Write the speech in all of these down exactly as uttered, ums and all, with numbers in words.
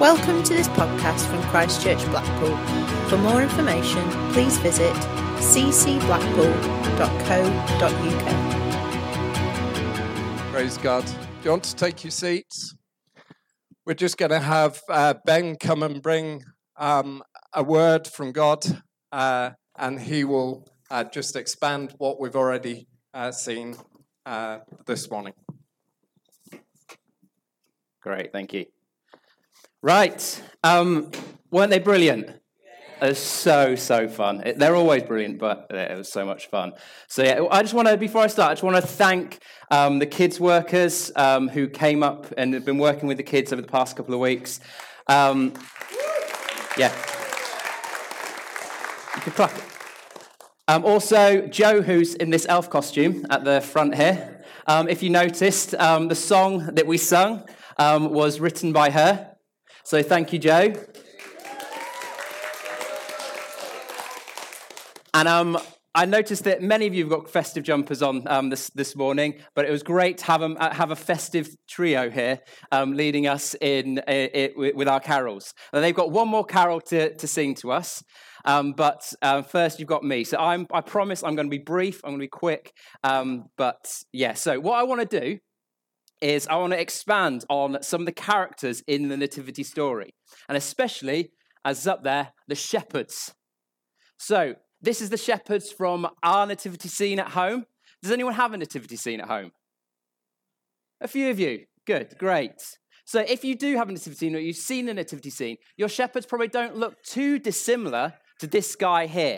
Welcome to this podcast from Christchurch Blackpool. For more information, please visit c c blackpool dot co dot u k. Praise God. Do you want to take your seats? We're just going to have uh, Ben come and bring um, a word from God, uh, and he will uh, just expand what we've already uh, seen uh, this morning. Great, thank you. Right, um, weren't they brilliant? It was so, so fun. It, they're always brilliant, but it was so much fun. So yeah, I just want to, before I start, I just want to thank um, the kids workers um, who came up and have been working with the kids over the past couple of weeks. Um, yeah. You can clap. Um, also, Joe, who's in this elf costume at the front here. Um, if you noticed, um, the song that we sung um, was written by her. So thank you, Joe. And um, I noticed that many of you have got festive jumpers on um, this this morning, but it was great to have a, have a festive trio here um, leading us in it, it, with our carols. Now, they've got one more carol to, to sing to us, um, but uh, first you've got me. So I'm, I promise I'm going to be brief, I'm going to be quick, um, but yeah, so what I want to do is I want to expand on some of the characters in the nativity story, and especially, as is up there, the shepherds. So, this is the shepherds from our nativity scene at home. Does anyone have a nativity scene at home? A few of you. Good, great. So, if you do have a nativity scene or you've seen a nativity scene, your shepherds probably don't look too dissimilar to this guy here.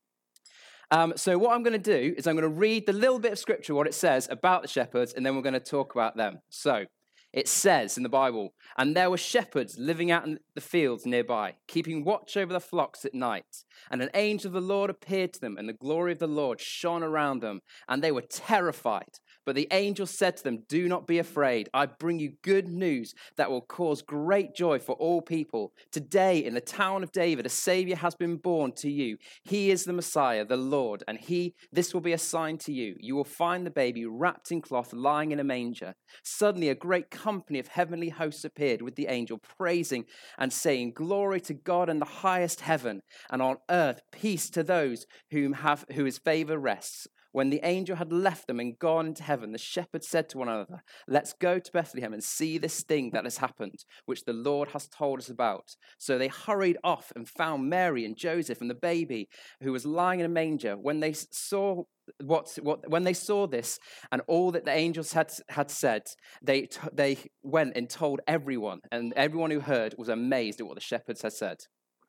Um, so what I'm going to do is I'm going to read the little bit of scripture, what it says about the shepherds, and then we're going to talk about them. So it says in the Bible, "And there were shepherds living out in the fields nearby, keeping watch over the flocks at night. And an angel of the Lord appeared to them, and the glory of the Lord shone around them, and they were terrified. But the angel said to them, 'Do not be afraid. I bring you good news that will cause great joy for all people. Today in the town of David, a Savior has been born to you. He is the Messiah, the Lord, and he. This will be a sign to you. You will find the baby wrapped in cloth, lying in a manger.' Suddenly a great company of heavenly hosts appeared with the angel, praising and saying, 'Glory to God in the highest heaven, and on earth peace to those whom have who his favor rests.' When the angel had left them and gone into heaven, the shepherds said to one another, 'Let's go to Bethlehem and see this thing that has happened, which the Lord has told us about.' So they hurried off and found Mary and Joseph and the baby who was lying in a manger. When they saw what, what when they saw this and all that the angels had had said, they they went and told everyone, and everyone who heard was amazed at what the shepherds had said."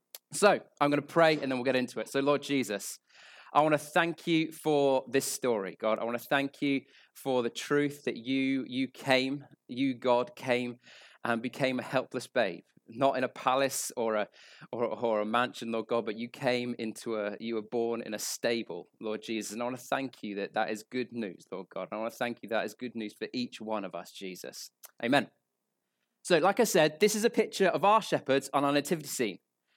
So I'm going to pray, and then we'll get into it. So Lord Jesus, I want to thank you for this story, God. I want to thank you for the truth that you you came, you, God, came and became a helpless babe, not in a palace or a or, or a mansion, Lord God, but you came into a, you were born in a stable, Lord Jesus. And I want to thank you that that is good news, Lord God. And I want to thank you that is good news for each one of us, Jesus. Amen. So, like I said, this is a picture of our shepherds on our nativity scene.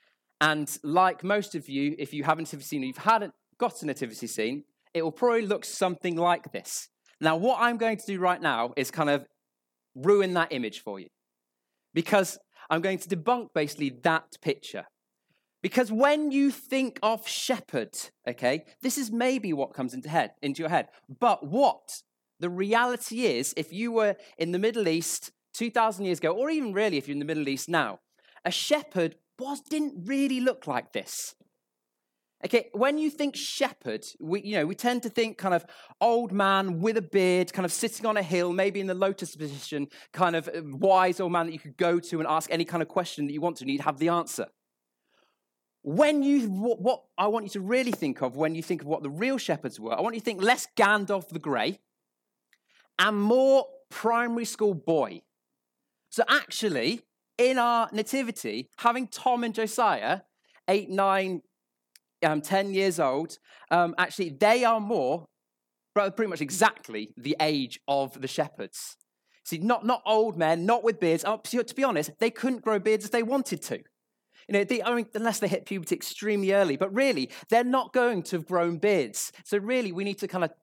And like most of you, if you have a nativity scene, or you've had a got a nativity scene, it will probably look something like this. Now, what I'm going to do right now is kind of ruin that image for you, because I'm going to debunk basically that picture. Because when you think of shepherd, okay, this is maybe what comes into head into your head. But what the reality is, if you were in the Middle East two thousand years ago, or even really if you're in the Middle East now, a shepherd was didn't really look like this. Okay, when you think shepherd, we, you know, we tend to think kind of old man with a beard, kind of sitting on a hill, maybe in the lotus position, kind of wise old man that you could go to and ask any kind of question that you want to, and you'd have the answer. When you, what, what I want you to really think of when you think of what the real shepherds were, I want you to think less Gandalf the Grey and more primary school boy. So actually, in our nativity, having Tom and Josiah, eight, nine, Um, ten years old, um, actually, they are more, pretty much exactly the age of the shepherds. See, not, not old men, not with beards. Oh, to be honest, they couldn't grow beards if they wanted to. You know, they, I mean, unless they hit puberty extremely early. But really, they're not going to have grown beards. So really, we need to kind of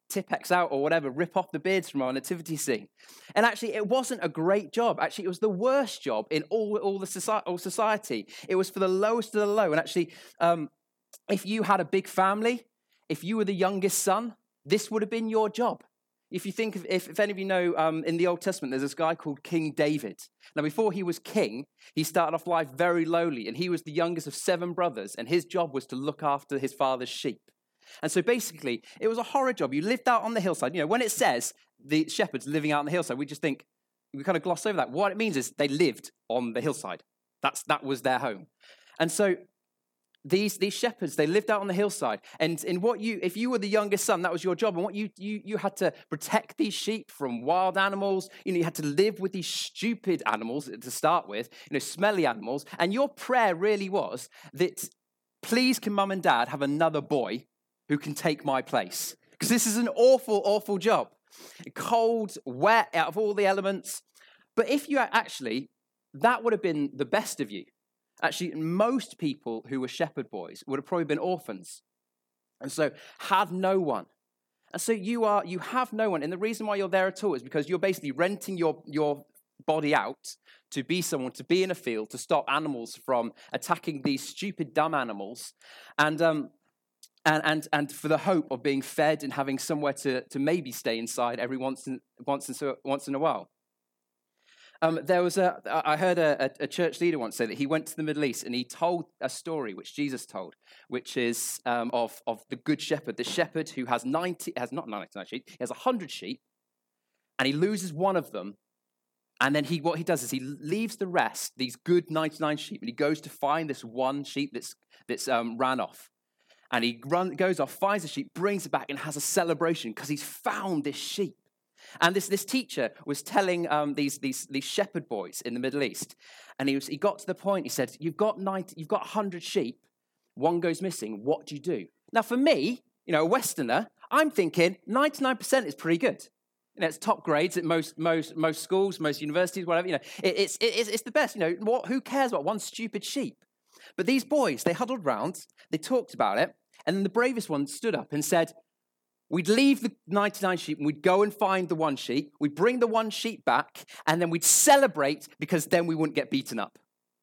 Tipp-Ex out or whatever, rip off the beards from our nativity scene. And actually, it wasn't a great job. Actually, it was the worst job in all, all the society, all society. It was for the lowest of the low. And actually, um, if you had a big family, if you were the youngest son, this would have been your job. If you think of, if, if any of you know, um, in the Old Testament, there's this guy called King David. Now, before he was king, he started off life very lowly, and he was the youngest of seven brothers, and his job was to look after his father's sheep. And so basically, it was a horrid job. You lived out on the hillside. You know, when it says the shepherds living out on the hillside, we just think, we kind of gloss over that. What it means is they lived on the hillside. That's that was their home. And so These, these shepherds, they lived out on the hillside. And in what you, if you were the youngest son, that was your job. And what you, you, you had to protect these sheep from wild animals. You know, you had to live with these stupid animals to start with, you know, smelly animals. And your prayer really was that, please can mum and dad have another boy who can take my place? Because this is an awful, awful job. Cold, wet, out of all the elements. But if you actually, that would have been the best of you. Actually, most people who were shepherd boys would have probably been orphans, and so had no one. And so you are, you have no one. And the reason why you're there at all is because you're basically renting your, your body out to be someone, to be in a field, to stop animals from attacking these stupid, dumb animals, and um, and and and for the hope of being fed and having somewhere to to maybe stay inside every once in once in so, once in a while. Um, there was a, I heard a, a church leader once say that he went to the Middle East and he told a story which Jesus told, which is um, of, of the good shepherd, the shepherd who has ninety, has not ninety-nine sheep, he has one hundred sheep, and he loses one of them, and then he what he does is he leaves the rest, these good ninety-nine sheep, and he goes to find this one sheep that's, that's um, ran off. And he run, goes off, finds the sheep, brings it back, and has a celebration because he's found this sheep. And this, this teacher was telling um, these, these, these shepherd boys in the Middle East, and he, was, he got to the point, he said, you've got ninety, you've got one hundred sheep, one goes missing, what do you do? Now for me, you know, a Westerner, I'm thinking ninety-nine percent is pretty good. You know, it's top grades at most most most schools, most universities, whatever, you know, it, it's, it, it's the best, you know, what, who cares about one stupid sheep? But these boys, they huddled round, they talked about it, and then the bravest one stood up and said, we'd leave the ninety-nine sheep and we'd go and find the one sheep. We'd bring the one sheep back and then we'd celebrate because then we wouldn't get beaten up.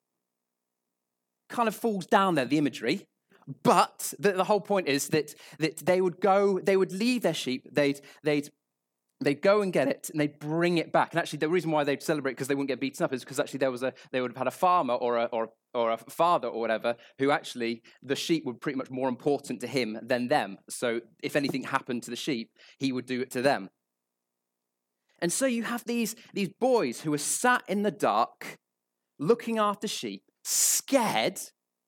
Kind of falls down there, the imagery. But the, the whole point is that, that they would go, they would leave their sheep, they'd, they'd, they'd go and get it and they'd bring it back. And actually the reason why they'd celebrate because they wouldn't get beaten up is because actually there was a, they would have had a farmer or a, or or a father or whatever, who actually, the sheep were pretty much more important to him than them. So if anything happened to the sheep, he would do it to them. And so you have these, these boys who are sat in the dark, looking after sheep, scared,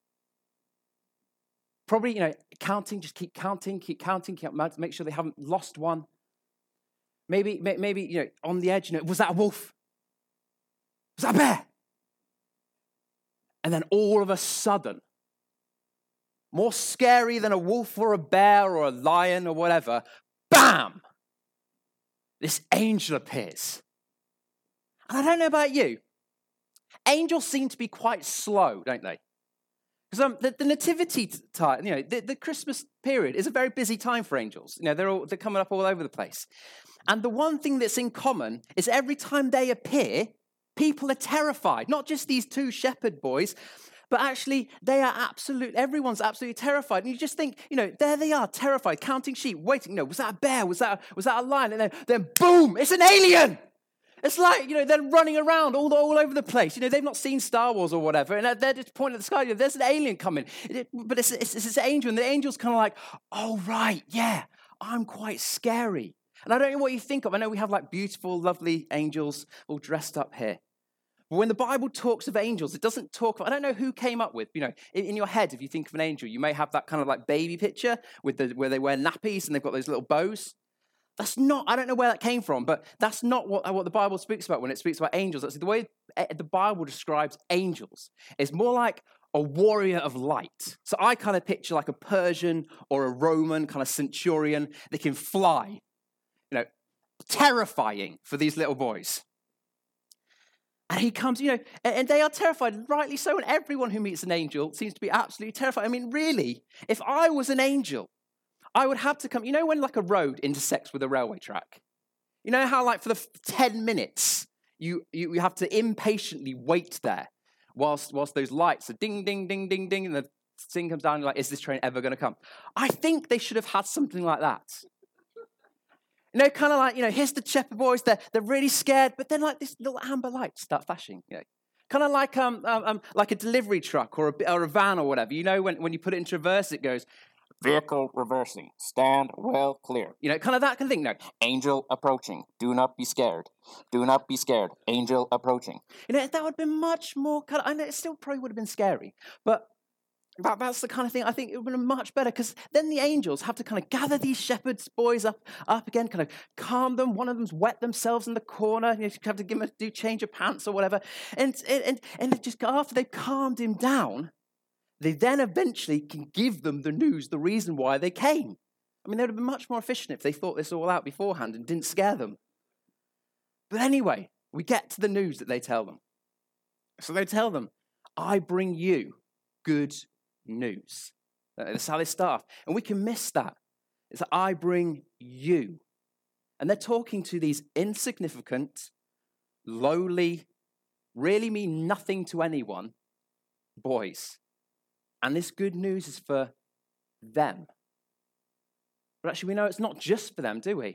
probably, you know, counting, just keep counting, keep counting, keep, make sure they haven't lost one. Maybe, maybe, you know, on the edge, you know, was that a wolf? Was that a bear? And then all of a sudden, more scary than a wolf or a bear or a lion or whatever, bam! This angel appears. And I don't know about you, angels seem to be quite slow, don't they? Because um, the, the nativity time, you know, the, the Christmas period is a very busy time for angels. You know, they're all they're coming up all over the place. And the one thing that's in common is every time they appear, people are terrified. Not just these two shepherd boys, but actually they are absolute, everyone's absolutely terrified. And you just think, you know, there they are, terrified, counting sheep, waiting, you know, was that a bear? Was that a, was that a lion? And then, then boom, it's an alien. It's like, you know, they're running around all, all over the place. You know, they've not seen Star Wars or whatever, and they're just pointing at the sky. You know, there's an alien coming. It, but it's, it's, it's this angel, and the angel's kind of like, oh, right, yeah, I'm quite scary. And I don't know what you think of. I know we have like beautiful, lovely angels all dressed up here. But when the Bible talks of angels, it doesn't talk, I don't know who came up with, you know, in, in your head, if you think of an angel, you may have that kind of like baby picture with the where they wear nappies and they've got those little bows. That's not, I don't know where that came from, but that's not what, what the Bible speaks about when it speaks about angels. That's the way the Bible describes angels. It's more like a warrior of light. So I kind of picture like a Persian or a Roman kind of centurion that can fly, you know, terrifying for these little boys. And he comes, you know, and they are terrified, rightly so. And everyone who meets an angel seems to be absolutely terrified. I mean, really, if I was an angel, I would have to come, you know when like a road intersects with a railway track? You know how like for the ten minutes, you, you, you have to impatiently wait there whilst, whilst those lights are ding, ding, ding, ding, ding, and the thing comes down and you're like, is this train ever going to come? I think they should have had something like that. You know, kind of like, you know, here's the Shepherd boys, they're, they're really scared, but then like this little amber light start flashing, you know. Kind of like um, um, um like a delivery truck or a, or a van or whatever. You know, when, when you put it into reverse, it goes, vehicle reversing, stand well clear. You know, kind of that kind of thing. No, angel approaching, do not be scared. Do not be scared, angel approaching. You know, that would have been much more, kind of, I know it still probably would have been scary, but that, that's the kind of thing I think it would have been much better, because then the angels have to kind of gather these shepherds boys up, up again, kind of calm them. One of them's wet themselves in the corner. You know, you have to give them a do change of pants or whatever. And, and, and just after they've calmed him down, they then eventually can give them the news, the reason why they came. I mean, they would have been much more efficient if they thought this all out beforehand and didn't scare them. But anyway, we get to the news that they tell them. So they tell them, I bring you good news. That's how they start. And we can miss that. It's that I bring you. And they're talking to these insignificant, lowly, really mean nothing to anyone boys. And this good news is for them. But actually, we know it's not just for them, do we?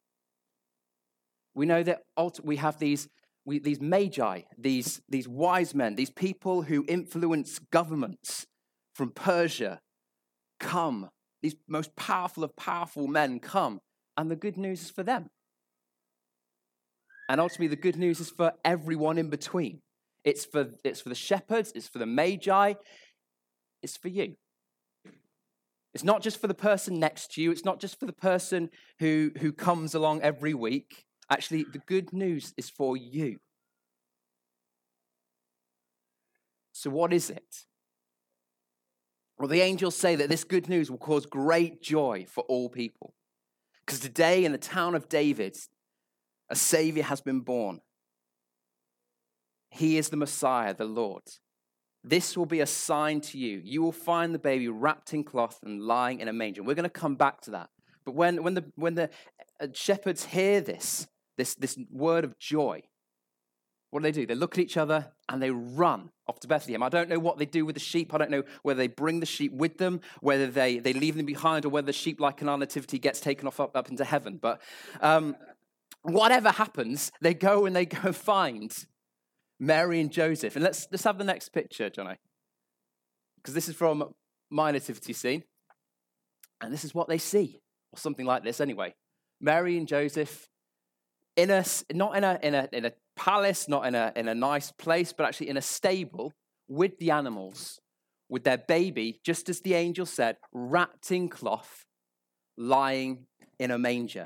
We know that we have these, we, these magi, these, these wise men, these people who influence governments from Persia come. These most powerful of powerful men come. And the good news is for them. And ultimately, the good news is for everyone in between. It's for, it's for the shepherds. It's for the magi. It's for you. It's not just for the person next to you. It's not just for the person who, who comes along every week. Actually, the good news is for you. So what is it? Well, the angels say that this good news will cause great joy for all people. Because today in the town of David, a Savior has been born. He is the Messiah, the Lord. This will be a sign to you. You will find the baby wrapped in cloth and lying in a manger. We're going to come back to that. But when, when, the, when the shepherds hear this, this, this word of joy, what do they do? They look at each other and they run off to Bethlehem. I don't know what they do with the sheep. I don't know whether they bring the sheep with them, whether they, they leave them behind, or whether the sheep, like in our nativity, gets taken off up, up into heaven. But um, whatever happens, they go and they go find Mary and Joseph. And let's, let's have the next picture, Johnny. Because this is from my nativity scene. And this is what they see. Or something like this anyway. Mary and Joseph in a, not in a, in a, in a palace, not in a, in a nice place, but actually in a stable with the animals, with their baby, just as the angel said, wrapped in cloth, lying in a manger.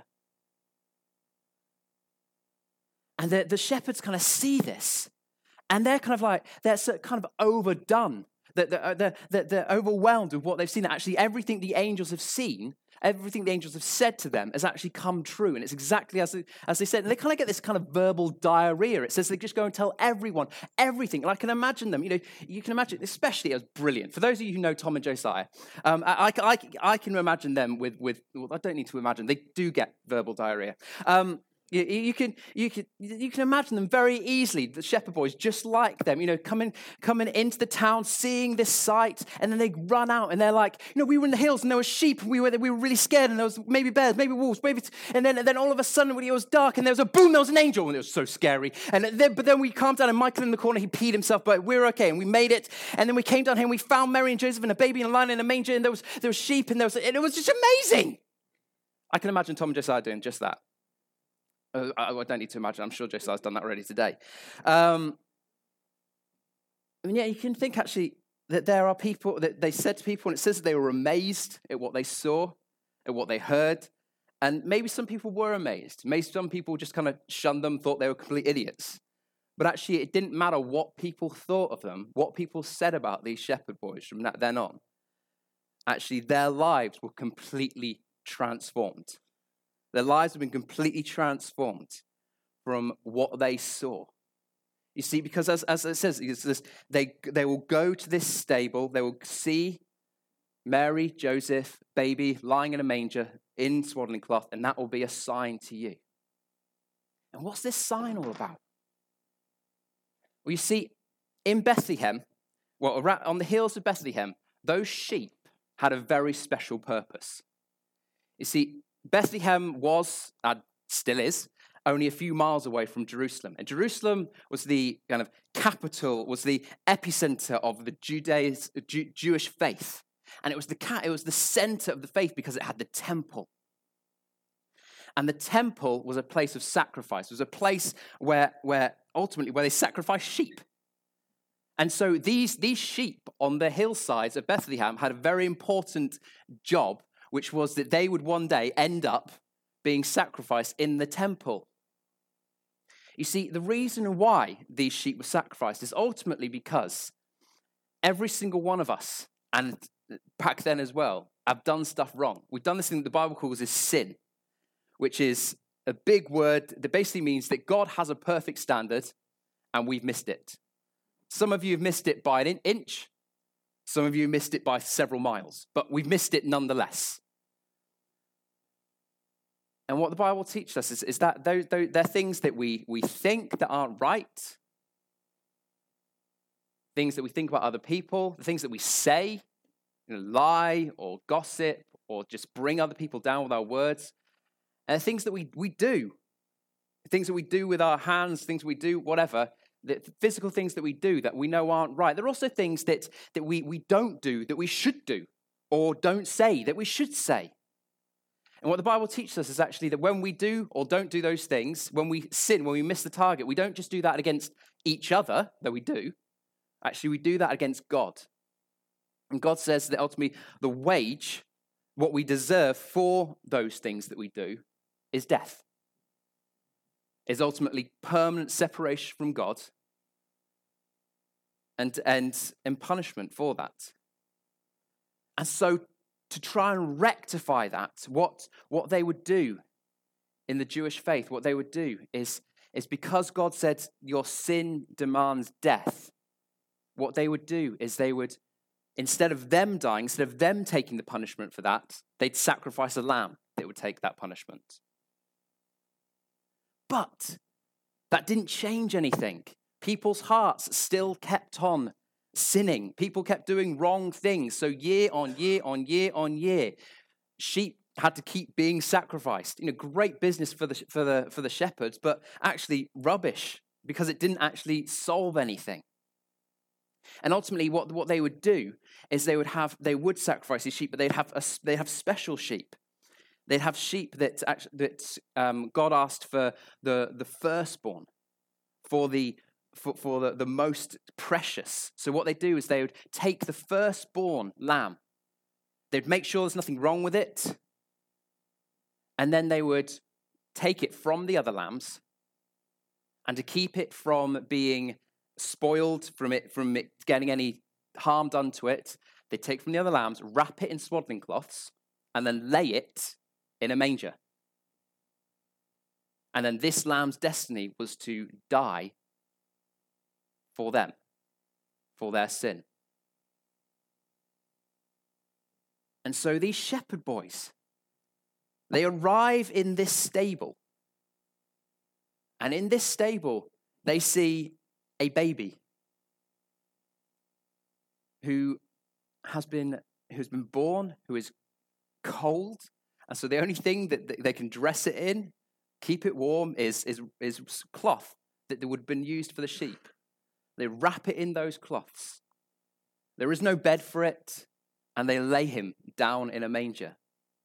And the, the shepherds kind of see this. And they're kind of like, they're kind of overdone. They're, they're, they're, they're overwhelmed with what they've seen. Actually, everything the angels have seen, everything the angels have said to them has actually come true. And it's exactly as they, as they said. And they kind of get this kind of verbal diarrhea. It says they just go and tell everyone, everything. And I can imagine them, you know, you can imagine, especially it was brilliant. For those of you who know Tom and Josiah, um, I, I, I, I can imagine them with, with, well, I don't need to imagine, they do get verbal diarrhea. Um, You, you can you can you can imagine them very easily. The shepherd boys, just like them, you know, coming coming into the town, seeing this sight, and then they run out and they're like, you know, we were in the hills and there were sheep and we were we were really scared and there was maybe bears, maybe wolves, maybe, and then and then all of a sudden when it was dark and there was a boom, there was an angel, and it was so scary. And then but then we calmed down and Michael in the corner, he peed himself, but we were okay and we made it. And then we came down here and we found Mary and Joseph and a baby and a lion in a manger, and there was there was sheep and there was and it was just amazing. I can imagine Tom and Josiah doing just that. I don't need to imagine. I'm sure Josiah's done that already today. Um, I mean, yeah, you can think actually that there are people that they said to people, and it says that they were amazed at what they saw, at what they heard. And maybe some people were amazed. Maybe some people just kind of shunned them, thought they were complete idiots. But actually, it didn't matter what people thought of them, what people said about these shepherd boys from that then on. Actually, their lives were completely transformed. Their lives have been completely transformed from what they saw. You see, because as, as it says, it's this, they, they will go to this stable, they will see Mary, Joseph, baby, lying in a manger in swaddling cloth, and that will be a sign to you. And what's this sign all about? Well, you see, in Bethlehem, well, on the hills of Bethlehem, those sheep had a very special purpose. You see, Bethlehem was, and still is, only a few miles away from Jerusalem. And Jerusalem was the kind of capital, was the epicenter of the Judaism, Jew, Jewish faith. And it was the it was the center of the faith because it had the temple. And the temple was a place of sacrifice. It was a place where, where ultimately, where they sacrificed sheep. And so these, these sheep on the hillsides of Bethlehem had a very important job, which was that they would one day end up being sacrificed in the temple. You see, the reason why these sheep were sacrificed is ultimately because every single one of us, and back then as well, have done stuff wrong. We've done this thing that the Bible calls is sin, which is a big word that basically means that God has a perfect standard and we've missed it. Some of you have missed it by an inch. Some of you missed it by several miles, but we've missed it nonetheless. And what the Bible teaches us is, is that those, those, they're things that we, we think that aren't right, things that we think about other people, the things that we say, you know, lie or gossip or just bring other people down with our words, and the things that we, we do, things that we do with our hands, things we do, whatever, the physical things that we do that we know aren't right. There are also things that, that we, we don't do that we should do or don't say that we should say. And what the Bible teaches us is actually that when we do or don't do those things, when we sin, when we miss the target, we don't just do that against each other, though we do. Actually, we do that against God. And God says that ultimately the wage, what we deserve for those things that we do, is death. Is ultimately permanent separation from God and, and, and punishment for that. And so to try and rectify that, what, what they would do in the Jewish faith, what they would do is, is because God said your sin demands death, what they would do is they would, instead of them dying, instead of them taking the punishment for that, they'd sacrifice a lamb that would take that punishment. But that didn't change anything. People's hearts still kept on sinning. People kept doing wrong things. So year on year on year on year, sheep had to keep being sacrificed. You know, great business for the for the for the shepherds, but actually rubbish because it didn't actually solve anything. And ultimately, what, what they would do is they would have they would sacrifice these sheep, but they'd have a, they have special sheep. They'd have sheep that actually, that um, God asked for the the firstborn, for the for, for the, the most precious. So what they do is they would take the firstborn lamb. They'd make sure there's nothing wrong with it, and then they would take it from the other lambs, and to keep it from being spoiled, from it from it getting any harm done to it, they take from the other lambs, wrap it in swaddling cloths, and then lay it in a manger. And then this lamb's destiny was to die for them, for their sin. And so these shepherd boys, they arrive in this stable. And in this stable, they see a baby who has been who's been born, who is cold. And so the only thing that they can dress it in, keep it warm, is, is, is cloth that would have been used for the sheep. They wrap it in those cloths. There is no bed for it, and they lay him down in a manger.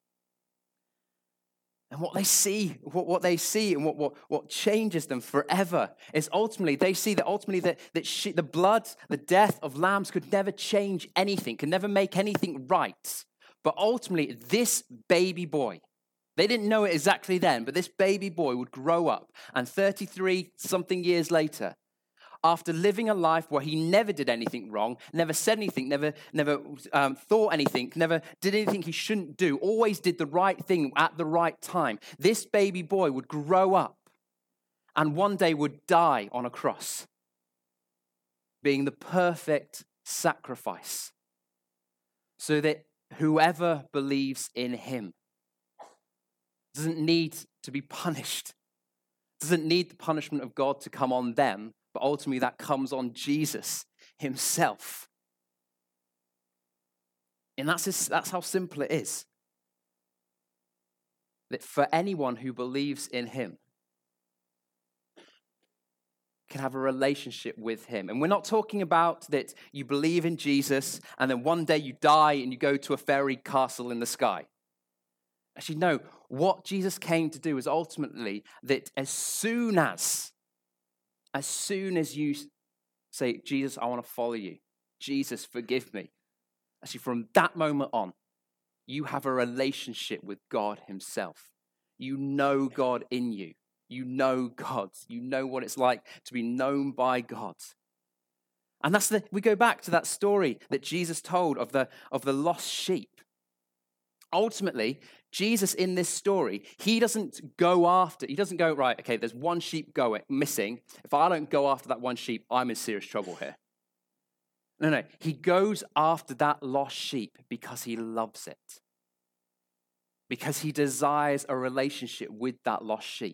And what they see, what, what they see and what, what, what changes them forever is ultimately, they see that ultimately that, that she, the blood, the death of lambs could never change anything, could never make anything right. But ultimately, this baby boy, they didn't know it exactly then, but this baby boy would grow up, and thirty-three something years later, after living a life where he never did anything wrong, never said anything, never, never um, thought anything, never did anything he shouldn't do, always did the right thing at the right time, this baby boy would grow up and one day would die on a cross, being the perfect sacrifice, so that whoever believes in him doesn't need to be punished, doesn't need the punishment of God to come on them, but ultimately that comes on Jesus himself. And that's, just, that's how simple it is. That for anyone who believes in him can have a relationship with him. And we're not talking about that you believe in Jesus and then one day you die and you go to a fairy castle in the sky. Actually, no. What Jesus came to do is ultimately that as soon as, as soon as you say, Jesus, I want to follow you. Jesus, forgive me. Actually, from that moment on, you have a relationship with God himself. You know God in you. You know God. You know what it's like to be known by God. And that's the, we go back to that story that Jesus told of the, of the lost sheep. Ultimately, Jesus in this story, he doesn't go after, he doesn't go, right, okay, there's one sheep going, missing. If I don't go after that one sheep, I'm in serious trouble here. No, no, he goes after that lost sheep because he loves it. Because he desires a relationship with that lost sheep.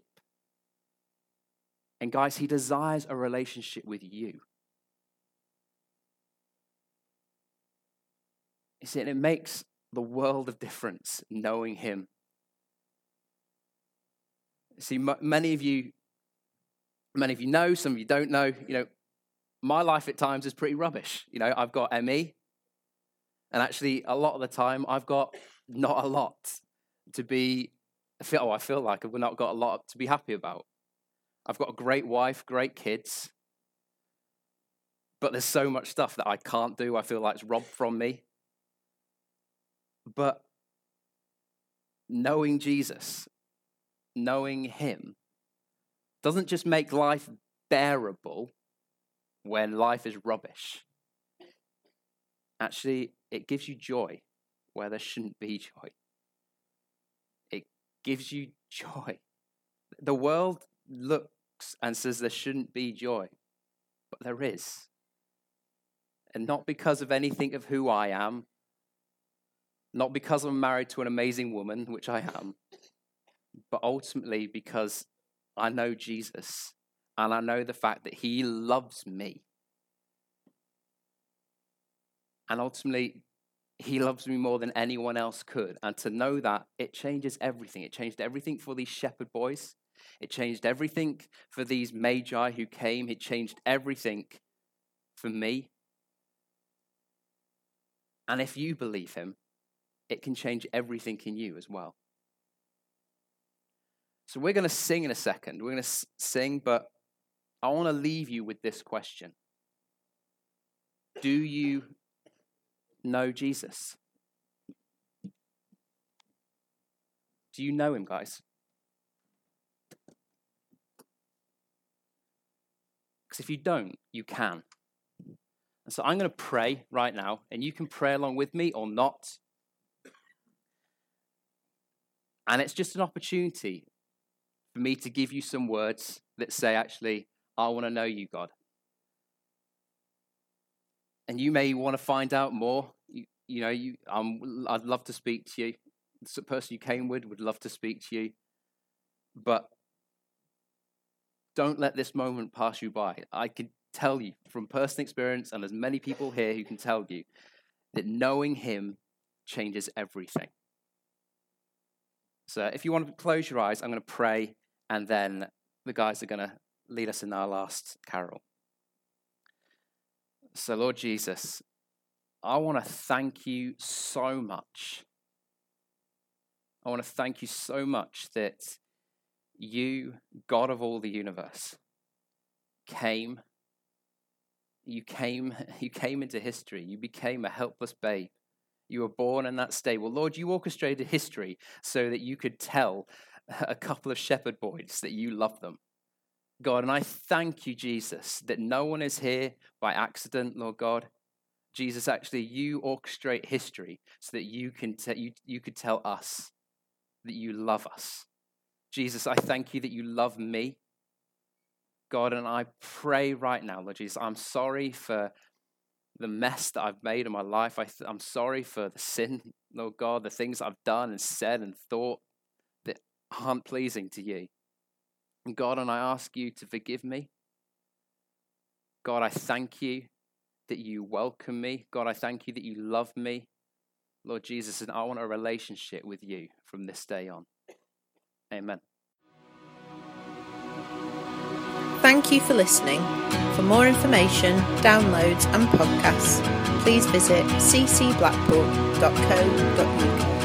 And guys, he desires a relationship with you. You see, and it makes the world of difference knowing him. See, m- many of you, many of you know, some of you don't know, you know, my life at times is pretty rubbish. You know, I've got M E, and actually a lot of the time I've got not a lot to be, I feel, oh, I feel like I've not got a lot to be happy about. I've got a great wife, great kids, but there's so much stuff that I can't do. I feel like it's robbed from me. But knowing Jesus, knowing him, doesn't just make life bearable when life is rubbish. Actually, it gives you joy where there shouldn't be joy. It gives you joy. The world looks and says there shouldn't be joy, but there is. And not because of anything of who I am, not because I'm married to an amazing woman, which I am, but ultimately because I know Jesus and I know the fact that he loves me. And ultimately, he loves me more than anyone else could. And to know that, it changes everything. It changed everything for these shepherd boys. It changed everything for these magi who came. It changed everything for me. And if you believe him, it can change everything in you as well. So we're going to sing in a second. We're going to sing, but I want to leave you with this question. Do you know Jesus? Do you know him, guys? Because if you don't, you can. And so I'm going to pray right now, and you can pray along with me or not. And it's just an opportunity for me to give you some words that say, actually, I want to know you, God. And you may want to find out more. You, you know, you, um, I'd love to speak to you. The person you came with would love to speak to you. But don't let this moment pass you by. I could tell you from personal experience, and there's many people here who can tell you, that knowing him changes everything. So if you want to close your eyes, I'm going to pray, and then the guys are going to lead us in our last carol. So Lord Jesus, I want to thank you so much. I want to thank you so much that you, God of all the universe, came. You came, you came into history. You became a helpless babe. You were born in that stable. Lord, you orchestrated history so that you could tell a couple of shepherd boys that you love them. God, and I thank you, Jesus, that no one is here by accident, Lord God. Jesus, actually, you orchestrate history so that you can te- you, you could tell us that you love us. Jesus, I thank you that you love me. God, and I pray right now, Lord Jesus, I'm sorry for the mess that I've made in my life. I th- I'm sorry for the sin, Lord God, the things I've done and said and thought that aren't pleasing to you. And God, and I ask you to forgive me. God, I thank you that you welcome me. God, I thank you that you love me. Lord Jesus, and I want a relationship with you from this day on. Amen. Thank you for listening. For more information, downloads and podcasts, please visit c c blackpool dot co dot u k.